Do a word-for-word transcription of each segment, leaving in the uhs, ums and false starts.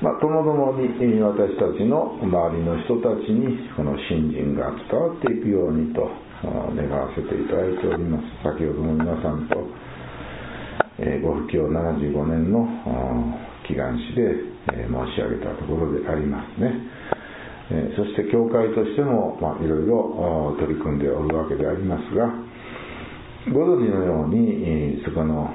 まあ、ともどもに私たちの周りの人たちにこの信心が伝わっていくようにと願わせていただいております。先ほども皆さんと、えー、ご布教ななじゅうごねんの祈願誌で、えー、申し上げたところでありますね。えー、そして教会としても、まあ、いろいろ取り組んでおるわけでありますが、ご存知のようにそこの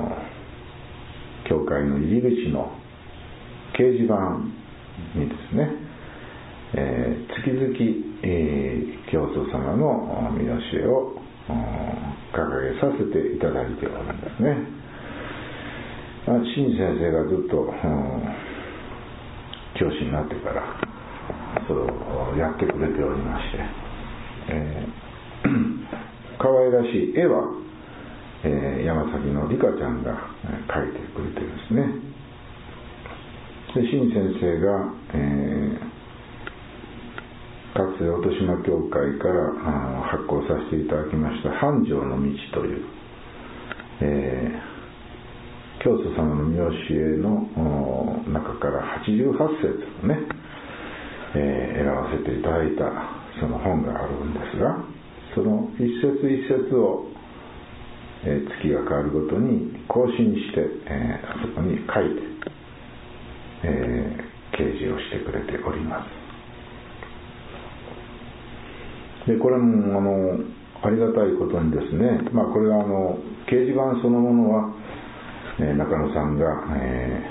教会の入り口の掲示板にですね、えー、月々、えー、教祖様の見教えを掲げさせていただいておるんですね。新先生がずっと、うん、教師になってからそれをやってくれておりまして、えー、可愛らしい絵は、えー、山崎の理香ちゃんが描いてくれてるんですね。で新先生が、えー、かつて音島教会から発行させていただきました繁盛の道という、えー、教祖様の見教えの中からはちじゅうはちせつね、えー、選ばせていただいたその本があるんですが、その一節一節を、えー、月が変わるごとに更新して、えー、あそこに書いてえー、掲示をしてくれております。でこれもあのありがたいことにですね、まあ、これはあの掲示板そのものは、えー、中野さんが、え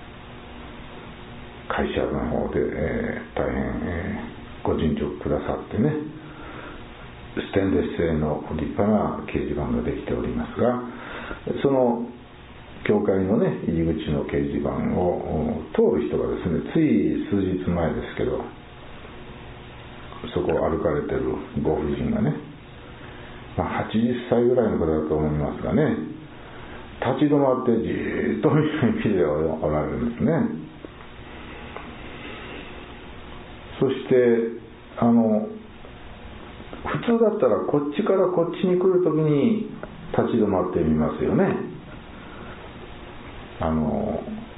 ー、会社の方で、えー、大変、えー、ご尽力くださってね、ステンレス製の立派な掲示板ができておりますが、その教会のね入り口の掲示板を通る人がですね、つい数日前ですけど、そこを歩かれてるご婦人がね、まあ、はちじゅっさいぐらいの方だと思いますがね、立ち止まってじーっと見ておられるんですね。そしてあの普通だったらこっちからこっちに来るときに立ち止まってみますよね。あの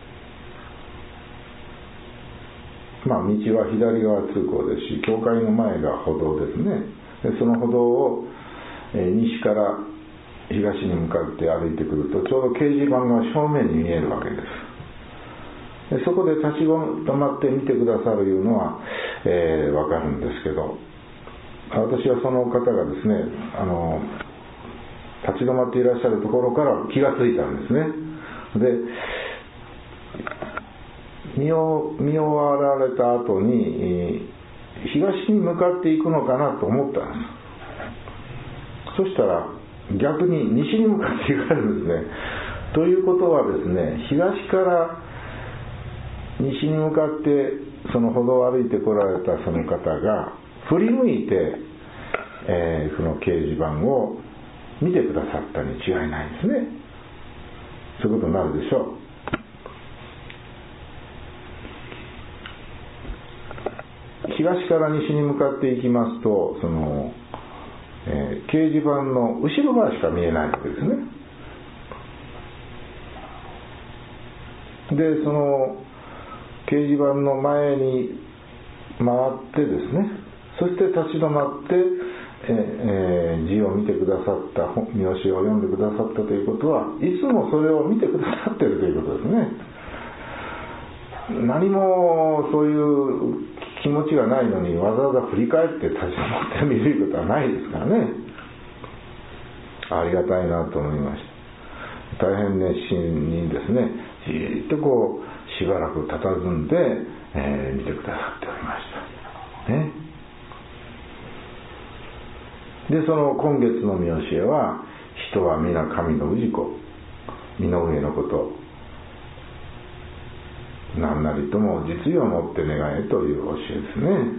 まあ、道は左側通行ですし、教会の前が歩道ですね。でその歩道を、えー、西から東に向かって歩いてくると、ちょうど掲示板が正面に見えるわけです。でそこで立ち止まって見てくださるいうのは、えー、分かるんですけど、私はその方がですね、あの立ち止まっていらっしゃるところから気がついたんですね。で見終わられた後に東に向かっていくのかなと思ったんです。そしたら逆に西に向かっていかれるんですね。ということはですね、東から西に向かってその歩道を歩いてこられたその方が振り向いて、えー、その掲示板を見てくださったに違いないんですね。そういうことになるでしょう。東から西に向かっていきますと、その、えー、掲示板の後ろ側しか見えないわけですね。でその掲示板の前に回ってですね、そして立ち止まって、えー、字を見てくださった、見教えを読んでくださったということは、いつもそれを見てくださっているということですね。何もそういう気持ちがないのにわざわざ振り返って立ち止まって見ることはないですからね。ありがたいなと思いました。大変熱心にですね、じーっとこうしばらく佇んで、えー、見てくださっておりましたね。でその今月の見教えは、人は皆神の氏子、身の上のこと何なりとも実意をもって願えという教えですね。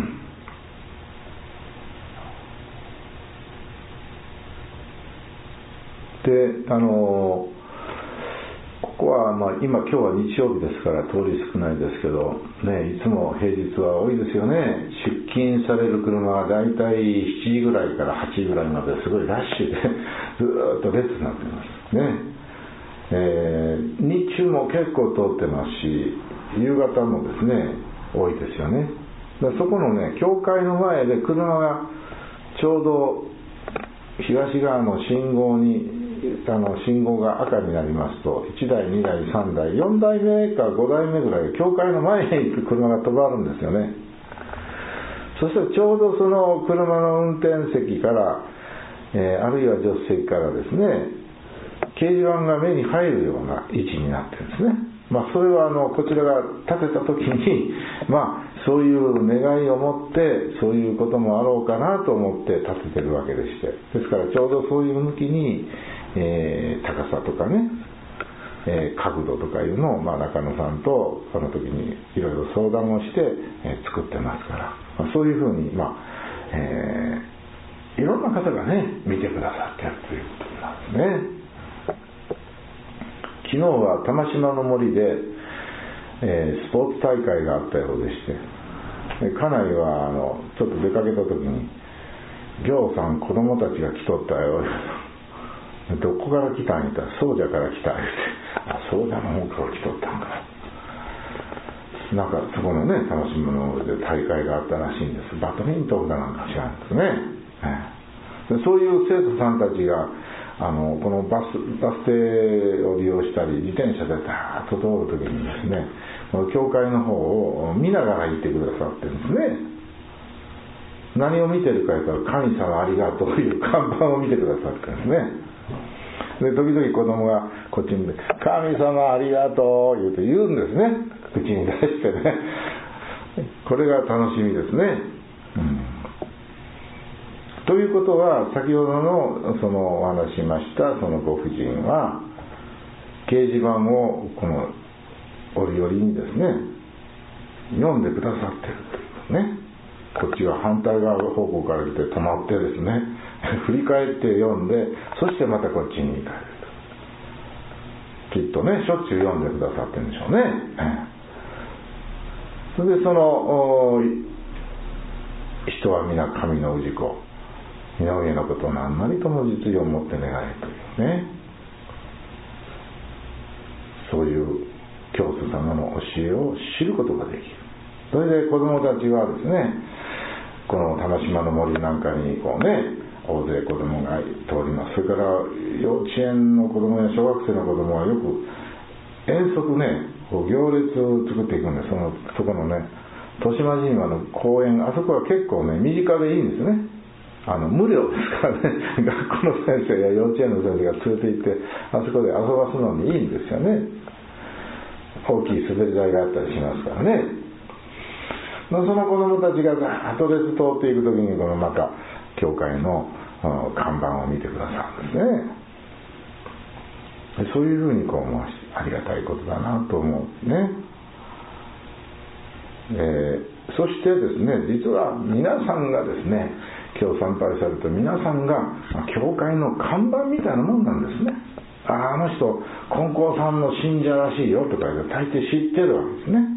であのここは、まあ、今今日は日曜日ですから通り少ないですけど、ね、いつも平日は多いですよね。出勤される車はだいたいしちじぐらいからはちじぐらいまですごいラッシュでずーっと列になっていますね。えー、日中も結構通ってますし、 夕方もですね多いですよね。でそこのね教会の前で車がちょうど東側の信号にあの信号が赤になりますといちだいにだいさんだいよんだいめかごだいめぐらいで教会の前に行く車が止まるんですよね。そしてちょうどその車の運転席から、えー、あるいは助手席からですね掲示板が目に入るような位置になってるんですね。まあそれはあのこちらが立てた時にまあそういう願いを持ってそういうこともあろうかなと思って立ててるわけでして、ですからちょうどそういう向きに、えー、高さとかね、えー、角度とかいうのを、まあ、中野さんとその時にいろいろ相談をして、えー、作ってますから、まあ、そういうふうに、まあえー、いろんな方がね見てくださっているということなんですね。昨日は玉島の森で、えー、スポーツ大会があったようでして、で家内はあのちょっと出かけた時に「行さん子供たちが来とったよ」どこから来たん?」言ったら「総社から来た」言って「あ総社の方から来とったんか」なんかそこのね玉島の森で大会があったらしいんです。バドミントンかなんか知らんですね、えー、でそういう生徒さんたちがあのこのバス、バス停を利用したり自転車でダーッと通るときにですね教会の方を見ながら行ってくださってるんですね。何を見てるか言ったら神様ありがとうという看板を見てくださってるんですね。で時々子供がこっちに神様ありがとう言うと言うんですね、口に出してね。これが楽しみですね、うんということは先ほどのそのお話ししましたそのご婦人は掲示板をこの折々にですね読んでくださっているというね、こっちが反対側方向から来て止まってですね振り返って読んでそしてまたこっちに帰ると、きっとねしょっちゅう読んでくださってるんでしょうね。それでその人は皆神の氏子身の上のことを何なりとも実情を持って願えというね、そういう教祖様の教えを知ることができる。それで子供たちはですねこの玉島の森なんかにこうね大勢子供が通ります。それから幼稚園の子供や小学生の子供はよく遠足ねこう行列を作っていくんで、そのそこのね豊島神話の公園、あそこは結構ね身近でいいんですね。あの無料ですからね学校の先生や幼稚園の先生が連れて行ってあそこで遊ばすのにいいんですよね。大きい滑り台があったりしますからね。その子供たちがザーッと列通っていく時にこのまた教会の看板を見てくださるんですね。そういうふうにこうもありがたいことだなと思うね。えー、そしてですね実は皆さんがですね今日参拝された皆さんが教会の看板みたいなもんなんですね。ああの人金光さんの信者らしいよとか大抵知ってるわけですね、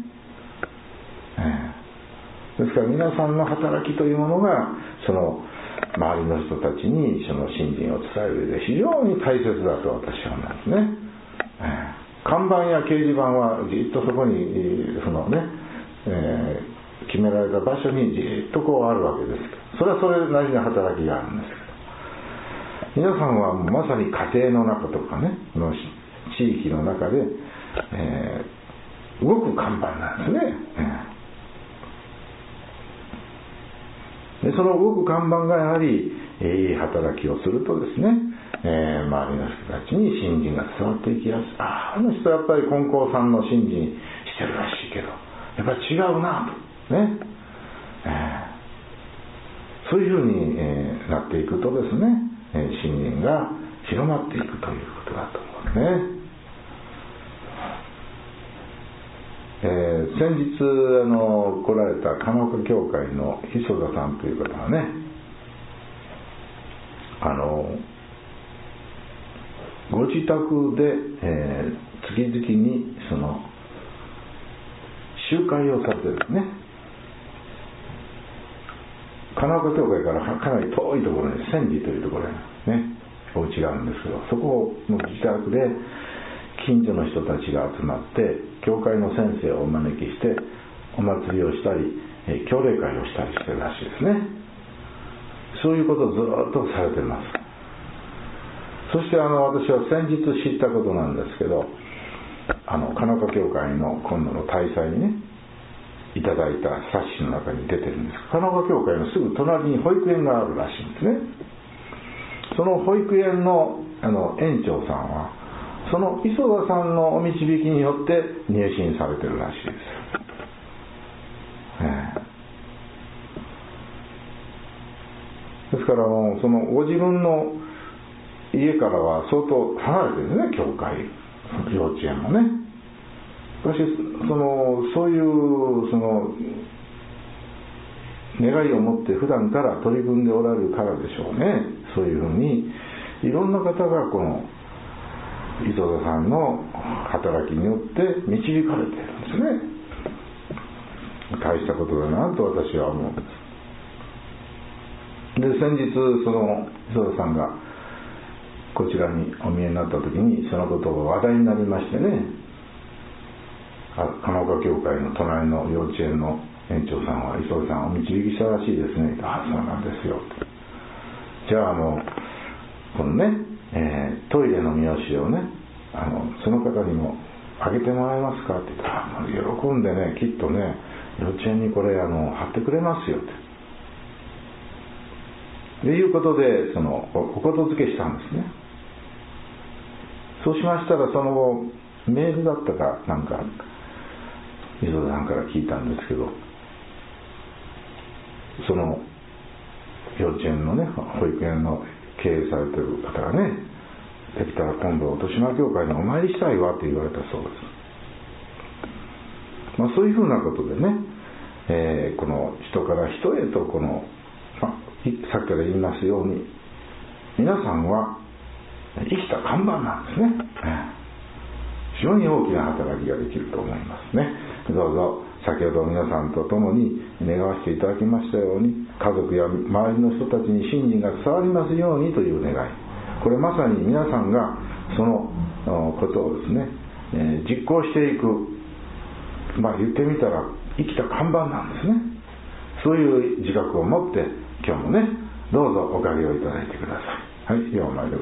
えー、ですから皆さんの働きというものがその周りの人たちにその信心を伝える上で非常に大切だと私は思うんですね、えー、看板や掲示板はじっとそこにそのね、えー決められた場所にじっとこうあるわけです。それはそれなりの働きがあるんですけど、皆さんはまさに家庭の中とかねの地域の中で、えー、動く看板なんですね、えー、でその動く看板がやはりいい働きをするとですね、えー、周りの人たちに信心が伝わっていきやすい。ああの人やっぱり金光さんの信心してるらしいけどやっぱり違うなとね、えー、そういうふうに、えー、なっていくとですね、えー、信心が広まっていくということだと思うんですね。えー、先日あの来られた金岡教会の磯田さんという方がねあのご自宅で、えー、月々にその集会をされてるんですね。金岡教会からかなり遠いところに千里というところにねお家があるんですけど、そこの自宅で近所の人たちが集まって教会の先生をお招きしてお祭りをしたり教例会をしたりしてるらしいですね。そういうことをずっとされています。そしてあの私は先日知ったことなんですけど、あの神奈川教会の今度の大祭にねいただいた冊子の中に出てるんです。神奈川教会のすぐ隣に保育園があるらしいんですね。その保育園の、あの園長さんはその磯田さんのお導きによって入信されてるらしいです、えー、ですからもうそのご自分の家からは相当離れてるんですね、教会幼稚園もね。しかしそのそういうその願いを持って普段から取り組んでおられるからでしょうね。そういうふうにいろんな方がこの磯田さんの働きによって導かれているんですね。大したことだなと私は思うんです。で先日その磯田さんがこちらにお見えになった時にそのことが話題になりましてね、神奈川教会の隣の幼稚園の園長さんは磯田さんをお導きしたらしいですね。ああそうなんですよ。じゃああのこのね、えー、トイレの見教えをねあのその方にもあげてもらえますかって言ったら喜んでね、きっとね幼稚園にこれあの貼ってくれますよっていうことでそのおことづけしたんですね。そうしましたらその後メールだったかなんか磯田さんから聞いたんですけど、その幼稚園のね保育園の経営されてる方がね、できたら今度豊島教会にお参りしたいわって言われたそうです。まあ、そういうふうなことでね、えー、この人から人へとこの、まあ、さっきから言いますように皆さんは生きた看板なんですね。非常に大きな働きができると思いますね。どうぞ先ほど皆さんと共に願わせていただきましたように家族や周りの人たちに信心が伝わりますようにという願い、これまさに皆さんがそのことをですね、えー、実行していく、まあ言ってみたら生きた看板なんですね。そういう自覚を持って今日もねどうぞおかげをいただいてください。はい、ようお参り